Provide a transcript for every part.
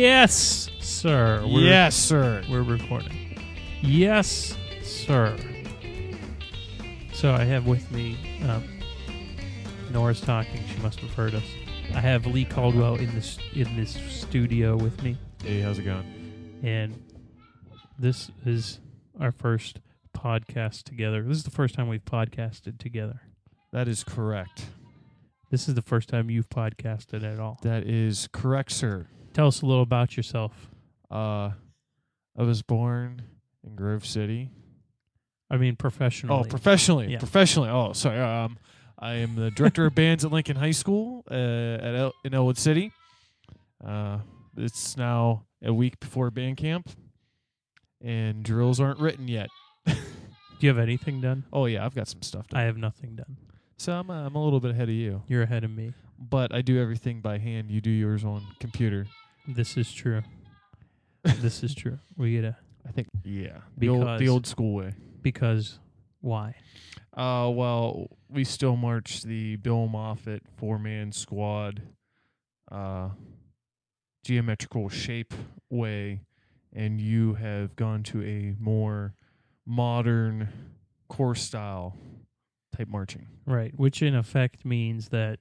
Yes, sir. Yes, sir. We're recording. Yes, sir. So I have with me, Nora's talking. She must have heard us. I have Lee Caldwell in this studio with me, Hey, how's it going? and this is our first podcast together. This is the first time we've podcasted together. That is correct. This is the first time you've podcasted at all. That is correct, sir. Tell us a little about yourself. I was born in Grove City. I mean, professionally. Oh, professionally. Yeah. Professionally. Oh, sorry. I am the director of bands at Lincoln High School in Elwood City. It's now a week before band camp, and drills aren't written yet. Do you have anything done? Oh, yeah, I've got some stuff done. I have nothing done. So I'm a little bit ahead of you. You're ahead of me. But I do everything by hand. You do yours on computer. This is true. This is true. We gotta. I think, yeah. Because- The old school way. Because why? Well, we still march the Bill Moffitt 4-man squad geometrical shape way, and you have gone to a more modern core style type marching. Right. Which in effect means that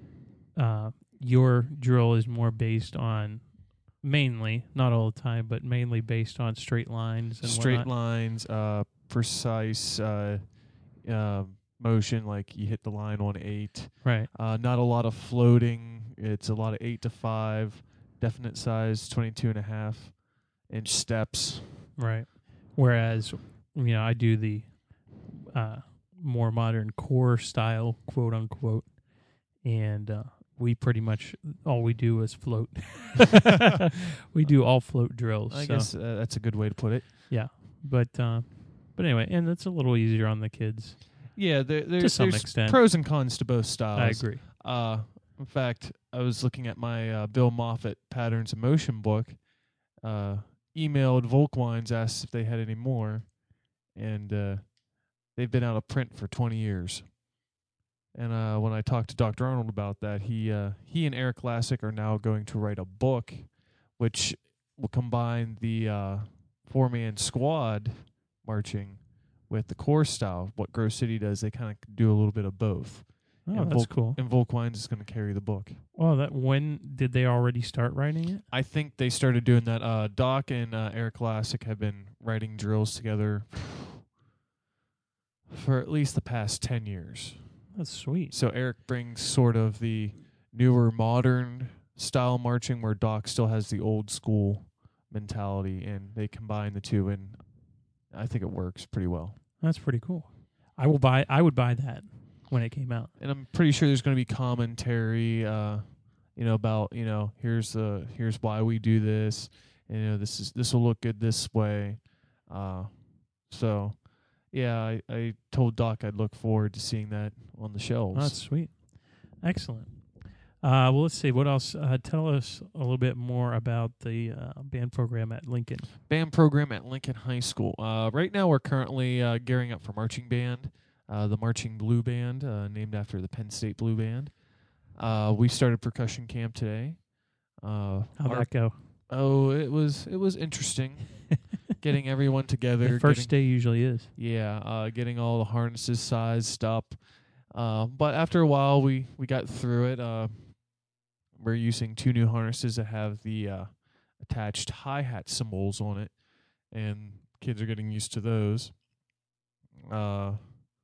your drill is more based on mainly, not all the time, but mainly based on straight lines and Straight whatnot. lines, precise motion, like you hit the line on 8. Right. Not a lot of floating. It's a lot of 8 to 5, definite size, 22.5-inch steps. Right. Whereas, I do the more modern core style, quote unquote, and we pretty much all we do is float. We do all float drills. I guess that's a good way to put it. Yeah, but anyway, and it's a little easier on the kids. Yeah, To some there's extent. pros and cons to both styles. I agree. In fact, I was looking at my Bill Moffitt Patterns of Motion book, emailed Volkwines, asked if they had any more, and they've been out of print for 20 years. And when I talked to Dr. Arnold about that, he and Eric Classic are now going to write a book which will combine the 4-man squad marching with the core style. What Grove City does, they kind of do a little bit of both. Oh, and that's cool. And Volkwines is going to carry the book. Oh, when did they already start writing it? I think they started doing that. Doc and Eric Classic have been writing drills together for at least the past 10 years. That's sweet. So Eric brings sort of the newer, modern style marching where Doc still has the old school mentality, and they combine the two, and I think it works pretty well. That's pretty cool. I would buy that when it came out. And I'm pretty sure there's going to be commentary, about, here's why we do this, and this will look good this way. So, yeah, I told Doc I'd look forward to seeing that on the shelves. Oh, that's sweet. Excellent. Well, let's see. What else? Tell us a little bit more about the band program at Lincoln. Band program at Lincoln High School. Right now we're currently gearing up for marching band, the Marching Blue Band, named after the Penn State Blue Band. We started percussion camp today. How'd that go? Oh, it was interesting. Getting everyone together. The first day usually is. Yeah, getting all the harnesses sized up. But after a while, we got through it. We're using 2 new harnesses that have the attached hi-hat cymbals on it, and kids are getting used to those. And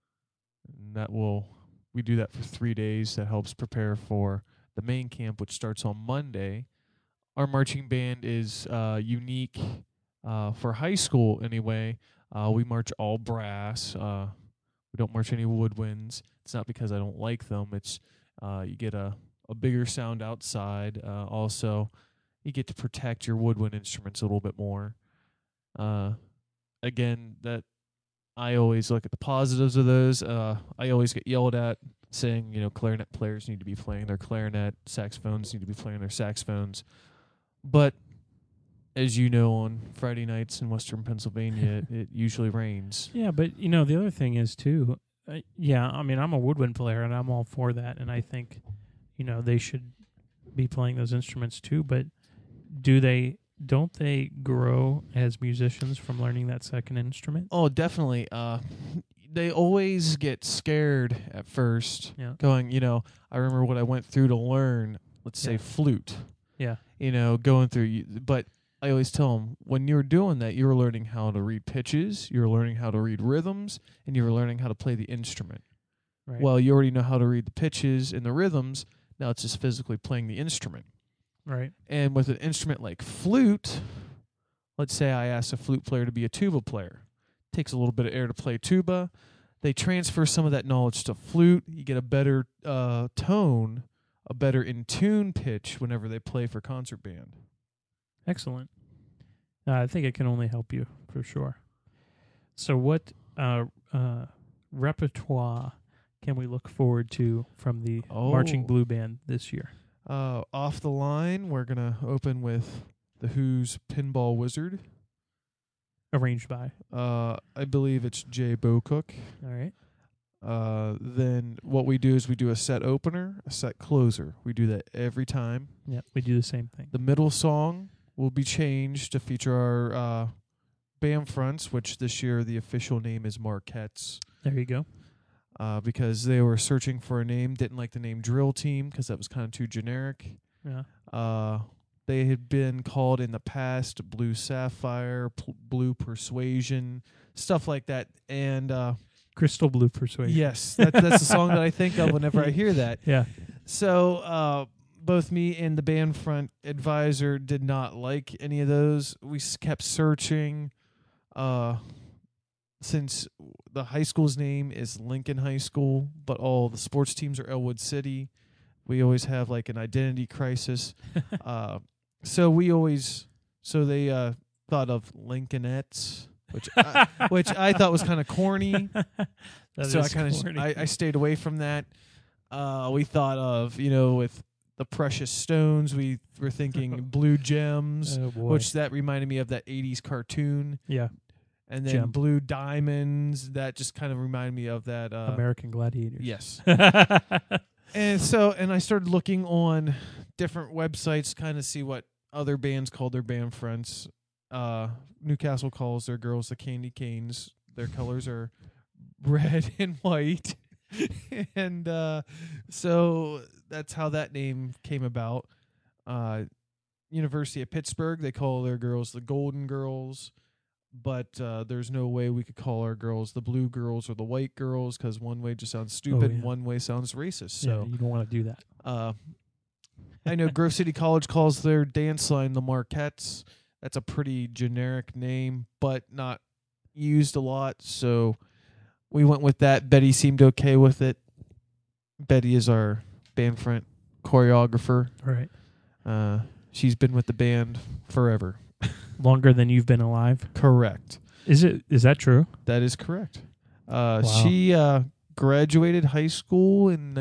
we do that for 3 days. That helps prepare for the main camp, which starts on Monday. Our marching band is unique for high school anyway. We march all brass. We don't march any woodwinds. It's not because I don't like them. It's you get a bigger sound outside. Also, you get to protect your woodwind instruments a little bit more. Again, that I always look at the positives of those. I always get yelled at saying, clarinet players need to be playing their clarinet, saxophones need to be playing their saxophones. But as you know, on Friday nights in Western Pennsylvania, it usually rains. Yeah, but the other thing is too. I'm a woodwind player, and I'm all for that. And I think, they should be playing those instruments too. But don't they grow as musicians from learning that second instrument? Oh, definitely. They always get scared at first. Yeah. Going, I remember what I went through to learn, let's say, Yeah. flute. Yeah. Going through. But I always tell them, when you're doing that, you're learning how to read pitches, you're learning how to read rhythms, and you're learning how to play the instrument. Right. Well, you already know how to read the pitches and the rhythms. Now it's just physically playing the instrument. Right. And with an instrument like flute, let's say I ask a flute player to be a tuba player. Takes a little bit of air to play tuba. They transfer some of that knowledge to flute. You get a better tone, a better in tune pitch whenever they play for concert band. Excellent. I think it can only help you for sure. So what repertoire can we look forward to from the Marching Blue Band this year? Off the line, we're going to open with The Who's Pinball Wizard. Arranged by? I believe it's Jay Bocook. All right. Then what we do is we do a set opener, a set closer. We do that every time. Yeah, we do the same thing. The middle song will be changed to feature our band fronts, which this year the official name is Marquettes. There you go. Because they were searching for a name, didn't like the name Drill Team because that was kind of too generic. Yeah. They had been called in the past Blue Sapphire, Blue Persuasion, stuff like that. And Crystal Blue Persuasion. yes, that's the song that I think of whenever I hear that. Yeah. So both me and the band front advisor did not like any of those. We kept searching. Since the high school's name is Lincoln High School, but all the sports teams are Elwood City, we always have like an identity crisis. So they thought of Lincolnettes, which I thought was kind of corny. So I stayed away from that. We thought of, with the Precious Stones, we were thinking Blue Gems, which that reminded me of that 80s cartoon. Yeah. And then Blue Diamonds, that just kind of reminded me of that. American Gladiators. Yes. And I started looking on different websites, kind of see what other bands call their band fronts. Newcastle calls their girls the Candy Canes. Their colors are red and white. And so that's how that name came about. University of Pittsburgh, they call their girls the Golden Girls. But there's no way we could call our girls the Blue Girls or the White Girls because one way just sounds stupid and one way sounds racist. So you don't want to do that. I know Grove City College calls their dance line the Marquettes. That's a pretty generic name, but not used a lot. So we went with that. Betty seemed okay with it. Betty is our band front choreographer. Right. She's been with the band forever. Longer than you've been alive? Correct. Is that true? That is correct. Wow. She graduated high school in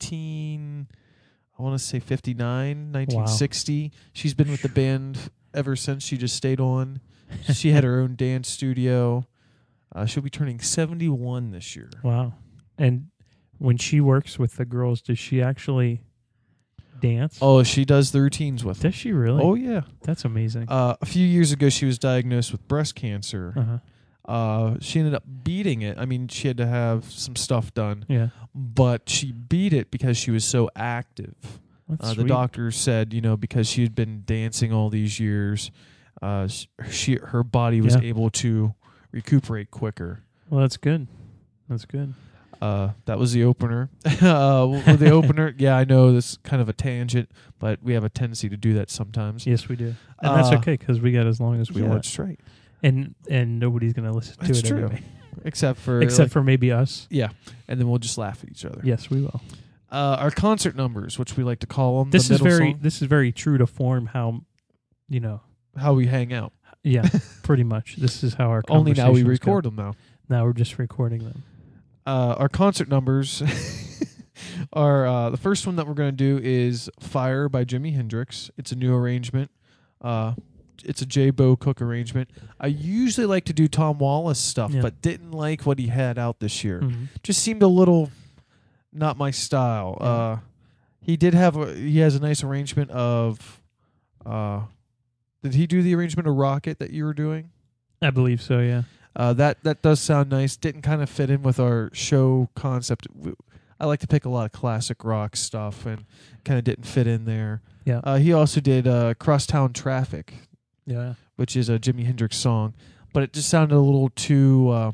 1960. Wow. She's been with the band ever since. She just stayed on. She had her own dance studio. She'll be turning 71 this year. Wow. And when she works with the girls, does she actually dance? Oh, she does the routines with them. Does she really? Oh, yeah. That's amazing. A few years ago, she was diagnosed with breast cancer. She ended up beating it. I mean, she had to have some stuff done. Yeah. But she beat it because she was so active. The doctor said, because she had been dancing all these years, her body was able to recuperate quicker. Well, that's good. That's good. That was the opener. The opener, I know this is kind of a tangent, but we have a tendency to do that sometimes. Yes, we do. And that's okay because we got as long as we want. That's right. And nobody's going to listen to it true. anyway. Except for maybe us. Yeah. And then we'll just laugh at each other. Yes, we will. Our concert numbers, which we like to call them. This is very true to form how we hang out. Yeah, pretty much. This is how our only now we record go. them now. Now we're just recording them. Our concert numbers are the first one that we're going to do is Fire by Jimi Hendrix. It's a new arrangement. It's a Jay Bocook arrangement. I usually like to do Tom Wallace stuff, but didn't like what he had out this year. Mm-hmm. Just seemed a little not my style. Yeah. He has a nice arrangement of Did he do the arrangement of Rocket that you were doing? I believe so. Yeah. That does sound nice. Didn't kind of fit in with our show concept. I like to pick a lot of classic rock stuff, and kind of didn't fit in there. Yeah. He also did Crosstown Traffic, Yeah. which is a Jimi Hendrix song, but it just sounded a little too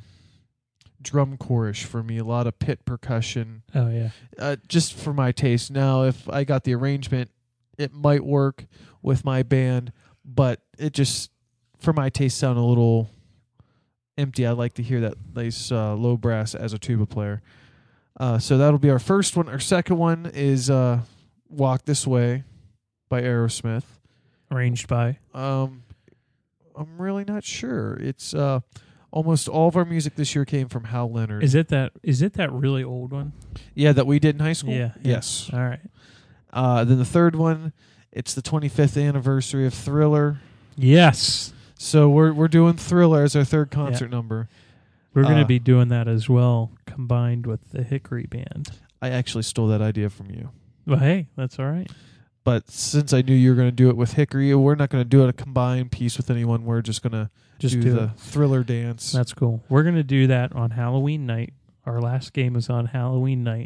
drum core-ish for me. A lot of pit percussion. Oh yeah. Just for my taste. Now, if I got the arrangement, it might work with my band, but it just, for my taste, sounded a little empty. I like to hear that nice low brass as a tuba player. So that'll be our first one. Our second one is Walk This Way by Aerosmith. Arranged by. I'm really not sure. It's almost all of our music this year came from Hal Leonard. Is it that really old one? Yeah, that we did in high school? Yeah. Yes. All right. Then the third one, it's the 25th anniversary of Thriller. Yes. So we're doing Thriller as our third concert number. We're going to be doing that as well, combined with the Hickory Band. I actually stole that idea from you. Well, hey, that's all right. But since I knew you were going to do it with Hickory, we're not going to do it a combined piece with anyone. We're just going to do the Thriller dance. That's cool. We're going to do that on Halloween night. Our last game is on Halloween night.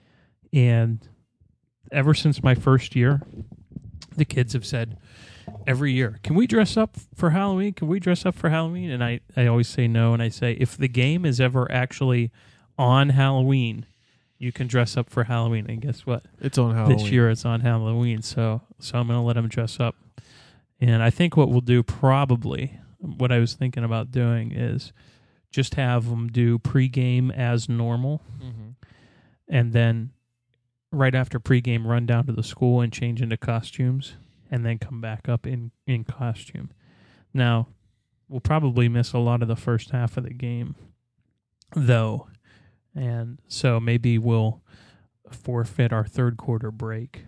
And ever since my first year, the kids have said every year, can we dress up for Halloween? Can we dress up for Halloween? And I always say no. And I say, if the game is ever actually on Halloween, you can dress up for Halloween. And guess what? It's on Halloween. This year it's on Halloween. So I'm going to let them dress up. And I think what we'll do probably, what I was thinking about doing is just have them do pregame as normal. Mm-hmm. And then right after pregame, run down to the school and change into costumes, and then come back up in costume. Now, we'll probably miss a lot of the first half of the game, though, and so maybe we'll forfeit our third quarter break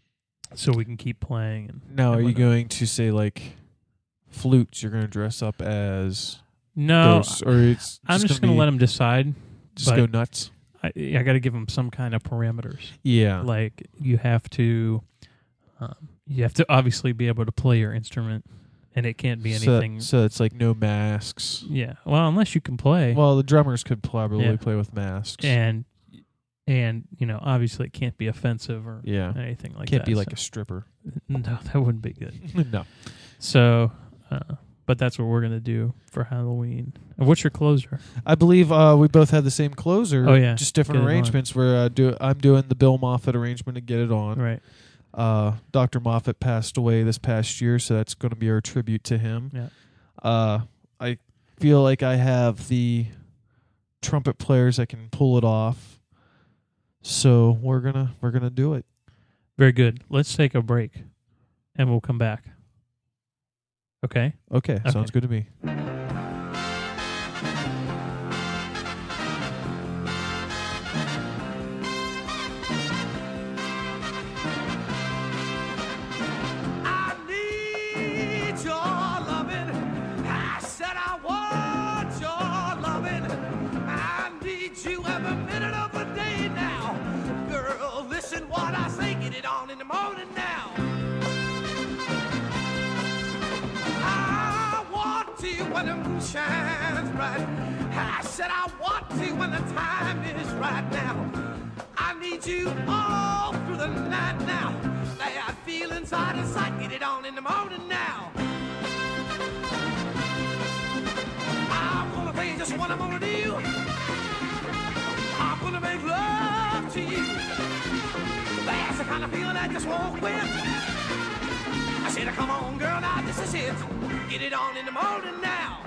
so we can keep playing. And now, are you going to say, like, flutes, you're going to dress up as no, ghosts? Or it's I'm just going to let them decide. Just go nuts? I got to give them some kind of parameters. Yeah. Like, you have to obviously be able to play your instrument, and it can't be anything. So it's like no masks. Yeah. Well, unless you can play. Well, the drummers could probably play with masks. And obviously it can't be offensive or anything like that. Can't be like a stripper. No, that wouldn't be good. No. So, but that's what we're going to do for Halloween. And what's your closer? I believe we both had the same closer. Oh, yeah. Just different arrangements. Where I'm doing the Bill Moffat arrangement to get it on. Right. Dr. Moffat passed away this past year, so that's going to be our tribute to him. Yeah. I feel like I have the trumpet players that can pull it off, so we're gonna do it. Very good. Let's take a break, and we'll come back. Okay. Okay. Sounds good to me. When the moon shines bright, I said I want to when the time is right now. I need you all through the night now. That feeling's out of sight, get it on in the morning now. I'm gonna tell you just what I'm gonna do. I'm gonna make love to you. That's the kind of feeling I just won't quit. I said, come on, girl, now this is it. Get it on in the morning now.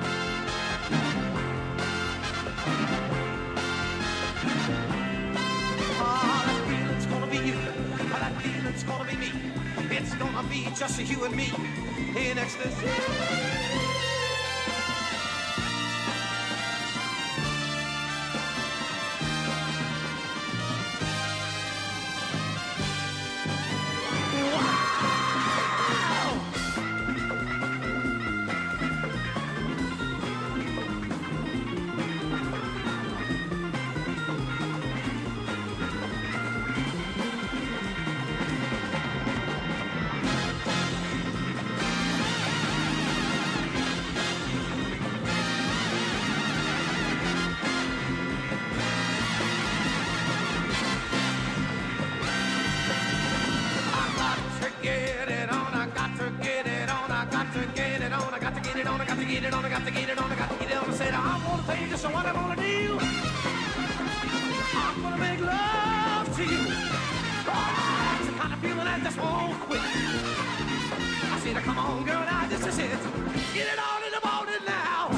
Oh, that feeling's gonna be you. Oh, that feeling's gonna be me. It's gonna be just you and me in ecstasy. it on, I got to get it on, I got to get it on. I said, I want to tell you just what I'm gonna do. I'm gonna make love to you. Oh, that's the kind of feeling that just won't quit. I said, come on, girl, now this is it. Get it on in the morning now.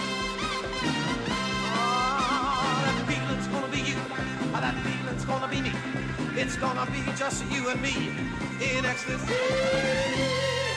Oh, that feeling's gonna be you. That feeling's gonna be me. It's gonna be just you and me in ecstasy.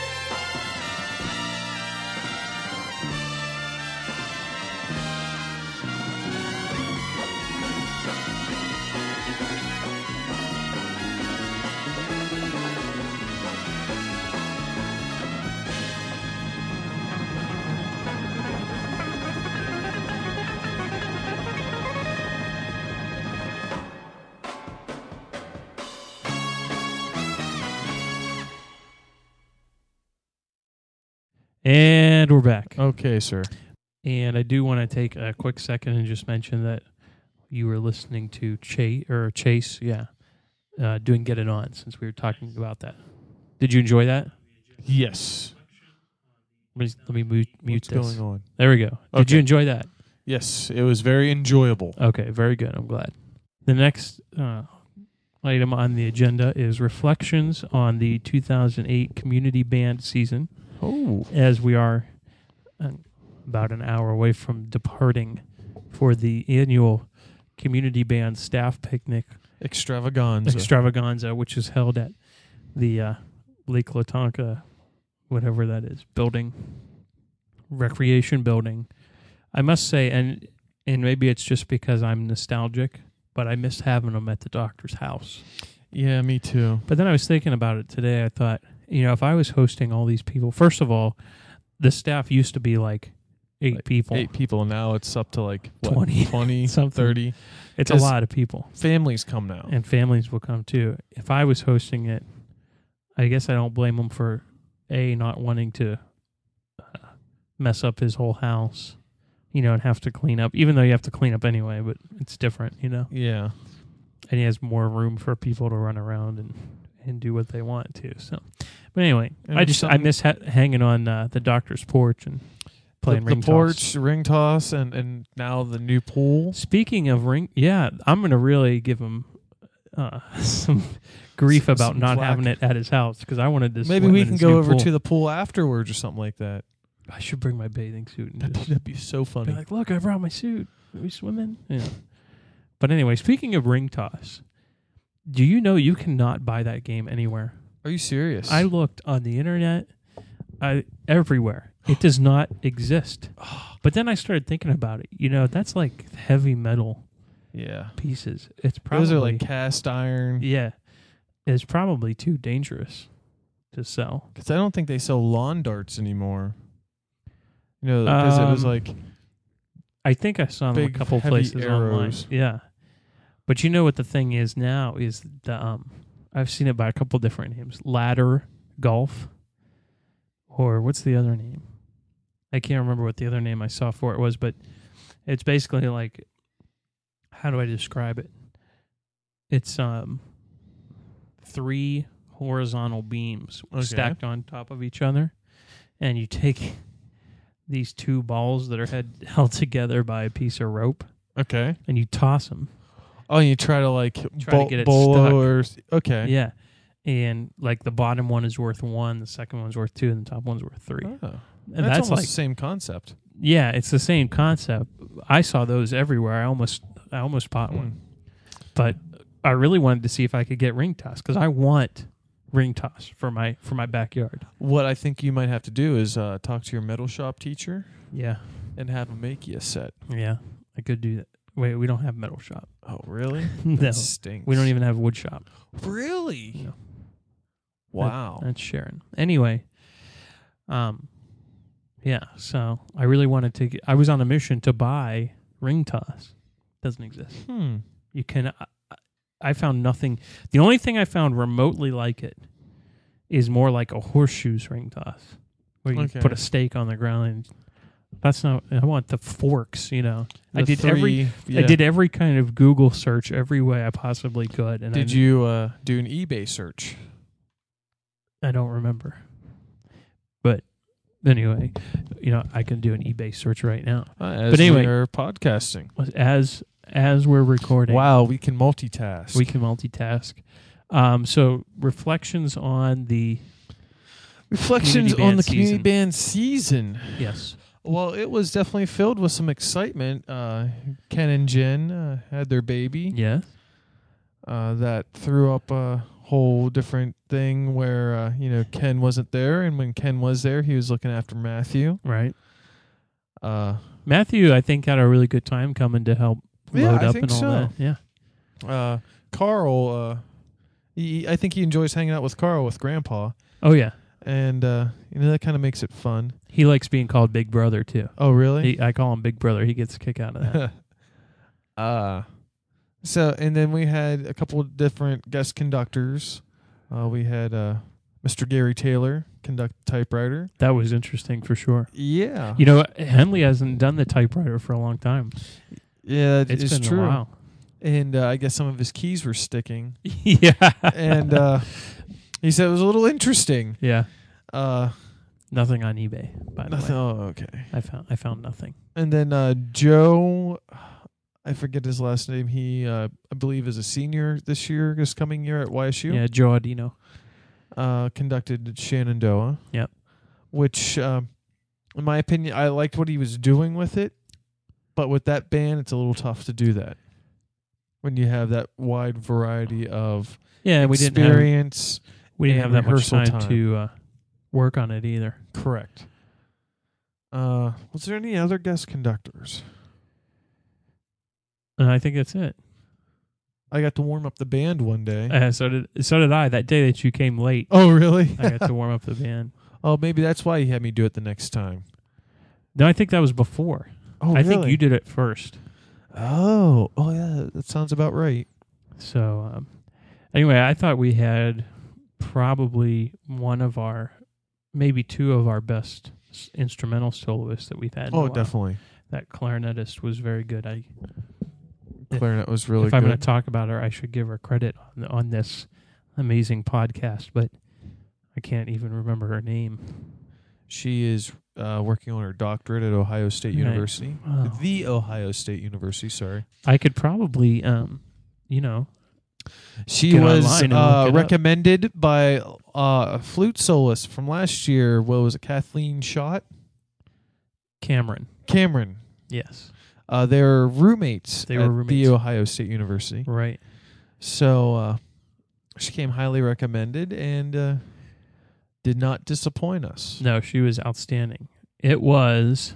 And we're back. Okay, sir. And I do want to take a quick second and just mention that you were listening to Chase, doing Get It On, since we were talking about that. Did you enjoy that? Yes. Let me mute What's this. going on? There we go. Did Okay. you enjoy that? Yes, it was very enjoyable. Okay, very good. I'm glad. The next item on the agenda is reflections on the 2008 community band season. Oh. As we are about an hour away from departing for the annual community band staff picnic Extravaganza. which is held at the Lake Latonka, whatever that is, recreation building. I must say, and maybe it's just because I'm nostalgic, but I miss having them at the doctor's house. Yeah, me too. But then I was thinking about it today. I thought, if I was hosting all these people, first of all, the staff used to be like 8 people. 8 people. Now it's up to like 20 something. 30. It's a lot of people. Families come now. And families will come too. If I was hosting it, I guess I don't blame them for, not wanting to mess up his whole house, and have to clean up, even though you have to clean up anyway, but it's different, Yeah. And he has more room for people to run around and do what they want to. So, but anyway, And I miss hanging on the doctor's porch and playing ring the toss. porch, ring toss, and now the new pool. Speaking of I'm going to really give him some grief about some not flack. having it at his house, because I wanted to. Maybe swim we in can his go new over pool. to the pool afterwards or something like that. I should bring my bathing suit and just That'd be so funny. be like, "Look, I brought my suit. Are we swimming?" Yeah. But anyway, speaking of ring toss, do you know you cannot buy that game anywhere? Are you serious? I looked on the internet, everywhere. It does not exist. But then I started thinking about it. That's like heavy metal yeah. pieces. It's probably Those are like cast iron. yeah. It's probably too dangerous to sell. Because I don't think they sell lawn darts anymore. Because it was like I think I saw them a big, couple heavy places online. arrows. Yeah, but you know what the thing is now is the I've seen it by a couple different names: ladder golf, or what's the other name? I can't remember what the other name I saw for it was, but it's basically like, how do I describe it? It's 3 horizontal beams stacked on top of each other, and you take these 2 balls that are held together by a piece of rope, okay. and you toss them. Oh, you try to like to get it bolo okay. Yeah. And like the bottom one is worth 1, the second one's worth 2, and the top one's worth 3. Oh. And That's that's almost like, the same concept. yeah, it's the same concept. I saw those everywhere. I almost bought one. But I really wanted to see if I could get ring toss, because I want ring toss for my backyard. What I think you might have to do is talk to your metal shop teacher Yeah. and have him make you a set. Yeah. I could do that. Wait, we don't have metal shop. Oh, really? No. That stinks. We don't even have wood shop. Really? No. Wow. That's Sharon. Anyway, yeah, so I really wanted to I was on a mission to buy ring toss. Doesn't exist. You can I found nothing. The only thing I found remotely like it is more like a horseshoes ring toss, where you put a stake on the ground. And that's not. I want the forks. I did every kind of Google search every way I possibly could. And did you do an eBay search? I don't remember, but Anyway, I can do an eBay search right now. As But anyway- we're podcasting. As we're recording, Wow, we can multitask. we can multitask. So reflections on the Reflections community on band the community season. band season. yes, Well, it was definitely filled with some excitement. Ken and Jen had their baby. yes, That threw up a whole different thing where, Ken wasn't there. And when Ken was there, he was looking after Matthew. right. Uh, Matthew, I think, had a really good time coming to help Yeah, load I up think and all so. that. Yeah. Carl, I think he enjoys hanging out with Carl with Grandpa. Oh yeah. And, that kind of makes it fun. He likes being called Big Brother too. Oh, really? I call him Big Brother. He gets a kick out of that. So, and then we had a couple of different guest conductors. We had Mr. Gary Taylor conduct the typewriter. That was interesting for sure. Yeah. Henley hasn't done the typewriter for a long time. Yeah, It's it's been true. a while. And I guess some of his keys were sticking. Yeah. And he said it was a little interesting. Yeah. Uh, Nothing on eBay, by the nothing. way. Oh, okay. I found nothing. And then Joe, I forget his last name. He, I believe, is a senior this coming year at YSU. Yeah, Joe Adino. Conducted Shenandoah. Yep. Which, in my opinion, I liked what he was doing with it. But with that band, it's a little tough to do that. When you have that wide variety of Yeah, experience. we didn't have and that much rehearsal time to work on it either. Correct. Was there any other guest conductors? And I think that's it. I got to warm up the band one day. So did I. That day that you came late, Oh, really? I got to warm up the band. Oh, maybe that's why he had me do it the next time. No, I think that was before. Oh, I think you did it first. Oh, yeah, that sounds about right. So anyway, I thought we had probably maybe two of our best instrumental soloists that we've had. in a Oh, while. definitely. That clarinetist was very good. Clarinet was really If good. I'm going to talk about her, I should give her credit on this amazing podcast, but I can't even remember her name. She is working on her doctorate at Ohio State Right. University. Wow. The Ohio State University, sorry. I could probably, She Get was online and look it up. recommended by a flute soloist from last year. What was it, Kathleen Schott? Cameron. Yes. Yes. They're roommates They at were roommates. the Ohio State University. Right. So she came highly recommended and did not disappoint us. No, she was outstanding. It was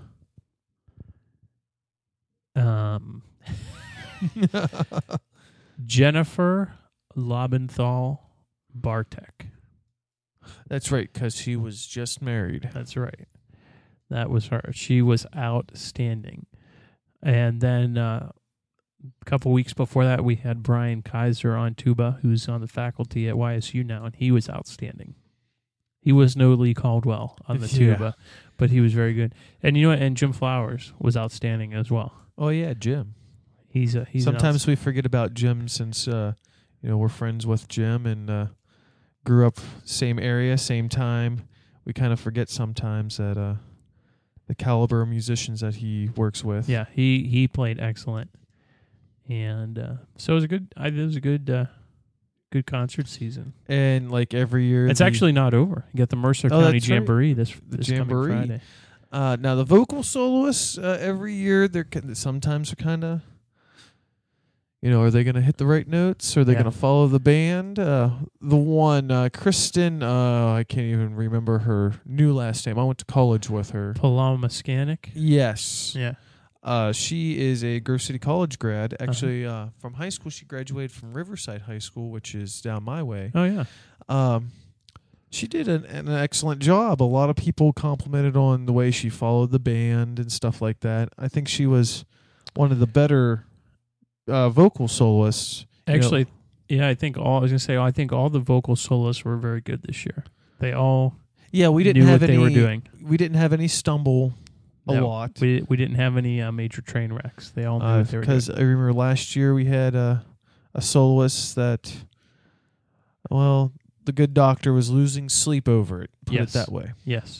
Jennifer Lobenthal Bartek. That's right, because she was just married. That's right. That was her. She was outstanding. And then a couple weeks before that, we had Brian Kaiser on tuba, who's on the faculty at YSU now, and he was outstanding. He was no Lee Caldwell on the Yeah. tuba, but he was very good. And you know what? And Jim Flowers was outstanding as well. Oh, yeah, Jim. He's Sometimes we forget about Jim since, we're friends with Jim and grew up same area, same time. We kind of forget sometimes that the caliber of musicians that he works with. Yeah, he played excellent, and so it was a good concert season. And like every year, It's actually not over. You got the Mercer County that's right. Jamboree this Jamboree. coming Friday. now the vocal soloists every year sometimes are kind of, are they going to hit the right notes? Are they Yeah. going to follow the band? The one Kristen, I can't even remember her new last name. I went to college with her. Paloma Skanik. Yes. Yeah. She is a Grove City College grad. Actually, from high school, she graduated from Riverside High School, which is down my way. Oh yeah. She did an excellent job. A lot of people complimented on the way she followed the band and stuff like that. I think she was one of the better vocal soloists. Actually, yeah, I think all the vocal soloists were very good this year. They all Yeah, we didn't knew have what any. they were doing. We didn't have any stumble a No, lot. We didn't have any major train wrecks. They all knew what they were doing. Because I remember last year we had a soloist that, well, the good doctor was losing sleep over it. Put Yes. it that way. Yes.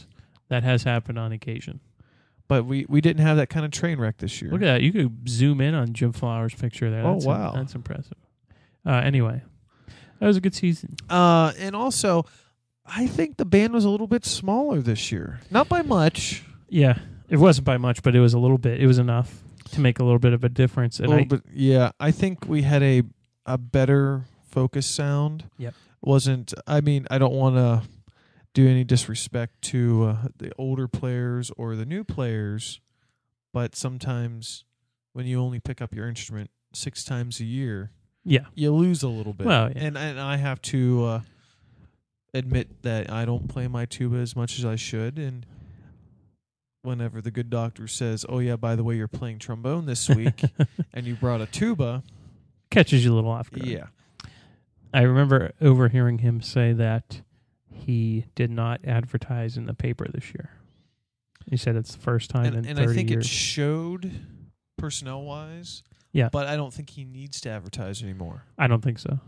That has happened on occasion. But we didn't have that kind of train wreck this year. Look at that. You could zoom in on Jim Flowers' picture there. Oh, That's wow. That's impressive. Anyway, that was a good season. And also, I think the band was a little bit smaller this year. Not by much. Yeah, it wasn't by much, but it was a little bit. It was enough to make a little bit of a difference. And I think we had a better focus sound. Yep. I don't want to do any disrespect to the older players or the new players, but sometimes when you only pick up your instrument 6 times a year, you lose a little bit. Well, yeah. And I have to admit that I don't play my tuba as much as I should, and whenever the good doctor says, "Oh yeah, by the way, you're playing trombone this week," and you brought a tuba, catches you a little off guard. yeah. I remember overhearing him say that he did not advertise in the paper this year. He said it's the first time in 30 and I think years. it showed personnel-wise. Yeah. But I don't think he needs to advertise anymore. I don't think so.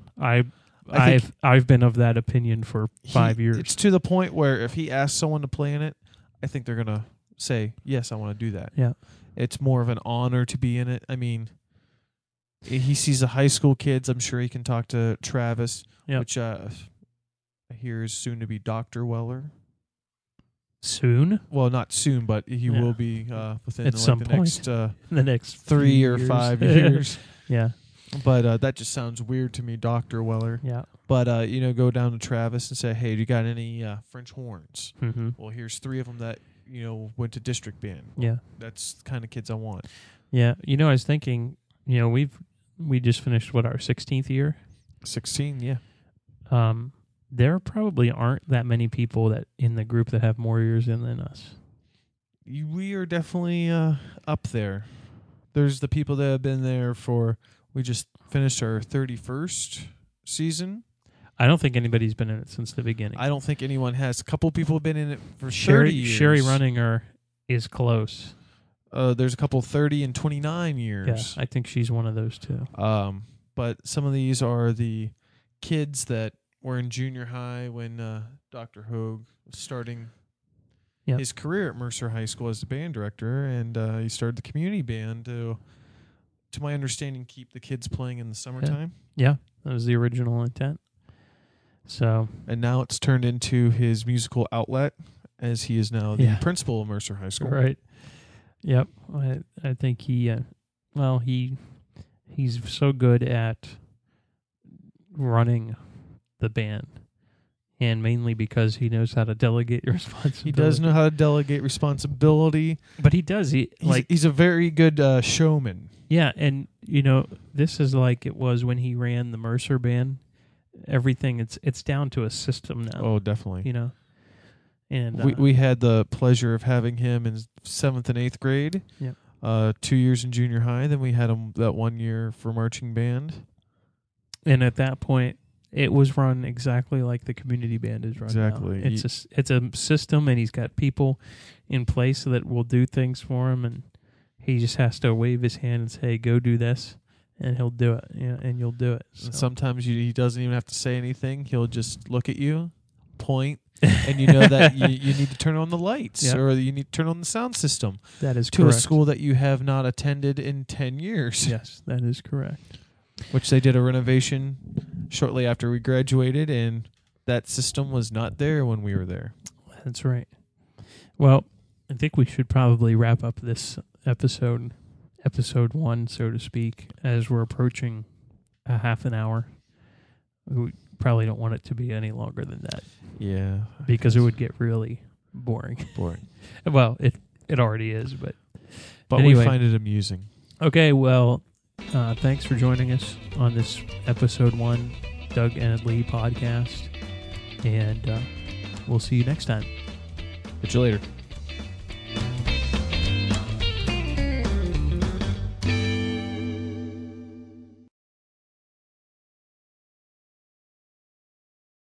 I've been of that opinion for 5 years. It's to the point where if he asks someone to play in it, I think they're going to say, yes, I want to do that. Yeah. It's more of an honor to be in it. I mean, he sees the high school kids. I'm sure he can talk to Travis, which I hear is soon to be Dr. Weller. Soon? Well, not soon, but he will be within At some the point. the next 3 or 5 years. Yeah. But that just sounds weird to me, Dr. Weller. Yeah. But, go down to Travis and say, hey, do you got any French horns? Mm-hmm. Well, here's 3 of them that, went to district band. Yeah. That's the kind of kids I want. Yeah. I was thinking, we just finished, our 16th year? 16, yeah. There probably aren't that many people that in the group that have more years in than us. We are definitely up there. There's the people that have been there we just finished our 31st season. I don't think anybody's been in it since the beginning. I don't think anyone has. A couple people have been in it for 30 years. Sherry Runninger is close. There's a couple 30 and 29 years. Yeah, I think she's one of those too. But some of these are the kids that were in junior high when Dr. Hogue was starting his career at Mercer High School as the band director, and he started the community band to my understanding, keep the kids playing in the summertime. Yeah, that was the original intent. So, and now it's turned into his musical outlet, as he is now the principal of Mercer High School. Right. Yep. I think he's so good at running the band, and mainly because he knows how to delegate responsibility. He does know how to delegate responsibility, but he does. He's a very good showman. Yeah, and this is like it was when he ran the Mercer band. Everything it's down to a system now. Oh, definitely. And we had the pleasure of having him in 7th and 8th grade. Yeah. 2 years in junior high. Then we had him that 1 year for marching band. And at that point, it was run exactly like the community band is run. Exactly. Now. It's a system, and he's got people in place that will do things for him, and he just has to wave his hand and say, "Go do this," and he'll do it. And you'll do it. So. And sometimes he doesn't even have to say anything. He'll just look at you, point, and you know that you need to turn on the lights or you need to turn on the sound system. That is to correct. A school that you have not attended in 10 years. Yes, that is correct. Which they did a renovation shortly after we graduated, and that system was not there when we were there. That's right. Well, I think we should probably wrap up this episode 1, so to speak, as we're approaching a half an hour. We probably don't want it to be any longer than that. Yeah. Because it would get really boring. Well, it already is, but anyway. We find it amusing. Okay, well, thanks for joining us on this episode 1 Doug and Lee podcast, and we'll see you next time. Catch you later.